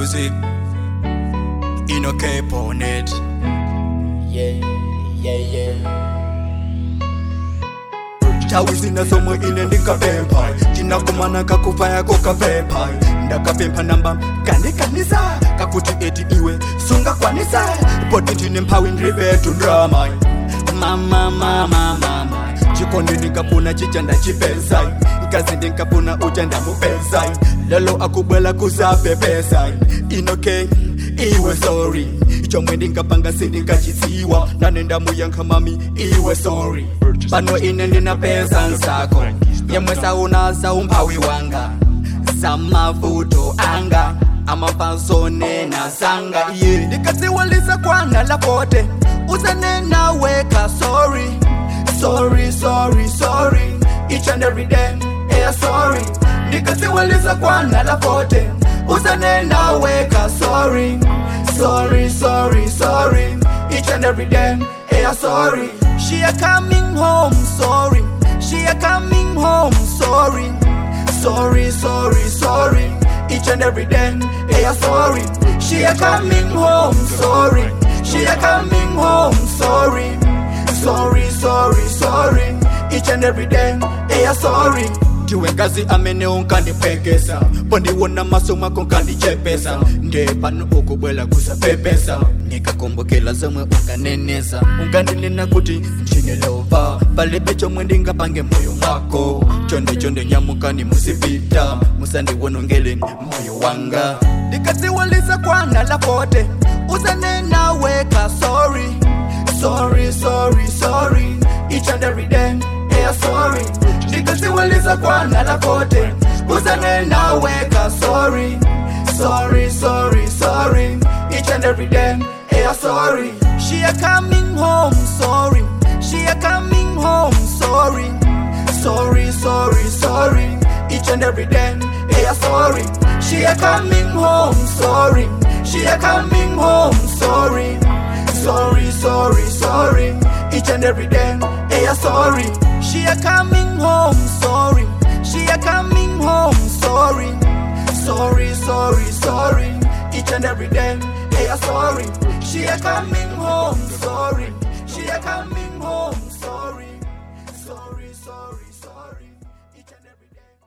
music. In a cape on it. Yeah. Tawizina somo inendika pepa. Jina kumana kakufaya koka pepa. Ndaka pepa namba kanisa. Kakuti eti iwe sunga kwanisa. Potiti nempawi ndribe tu drama. Mama chikondi nikapuna chichanda chipesai. Kazi nikapuna uchanda mupesai. Lelo akubwela kusape pesai. Inoke iwe sorry. Chomwe ndingapanga sindingachisiwa. Nanenda muyanka mami iwe sorry. Pano inende na pesa nsako. Yemwe sauna umpawi wanga. Samavuto anga. Amafanzone na sanga. Ndikaziwalisa kwana lapote. Uzane na weka sorry. Sorry. Each and every day, yeah, sorry. Ndikaziwalisa kwana lapote. Uzane na weka sorry. Sorry. Each and every day, yeah, sorry. She a coming home, sorry. She a coming home, sorry. Sorry. Each and every day, yeah, sorry. She a coming home, sorry. She a coming home, sorry. Sorry. Each and every day, yeah, sorry. Tiwe ngazi amene unkandipekesa. Pondi wona masoma konkandichepesa. Nde pano ukubwela kusapepesa. Nikakumbukela zomwe unkanenesa. Unkandinena kuti ndinelova. Palibe chomwe ndingapange moyo wako. Chonde nyamukani musipita. Musandiwonongele moyo wanga. Ndikaziwalisa kwana lapote. Uzanena weka sorry. Sorry. Each and every day, yeah, sorry. Ndikaziwalisa kwana lapote. Uzanena weka sorry. Sorry. Each and every day, yeah, sorry. She a coming home, sorry. She a coming home, sorry. Sorry. Each and every day, yeah, sorry. She a coming home, sorry. She a coming home, sorry. Sorry. Each and every day, yeah, sorry. She a coming home, sorry. She a coming home, sorry. Sorry. Each and every day, yeah, sorry. She a coming home, sorry. She a coming home, sorry.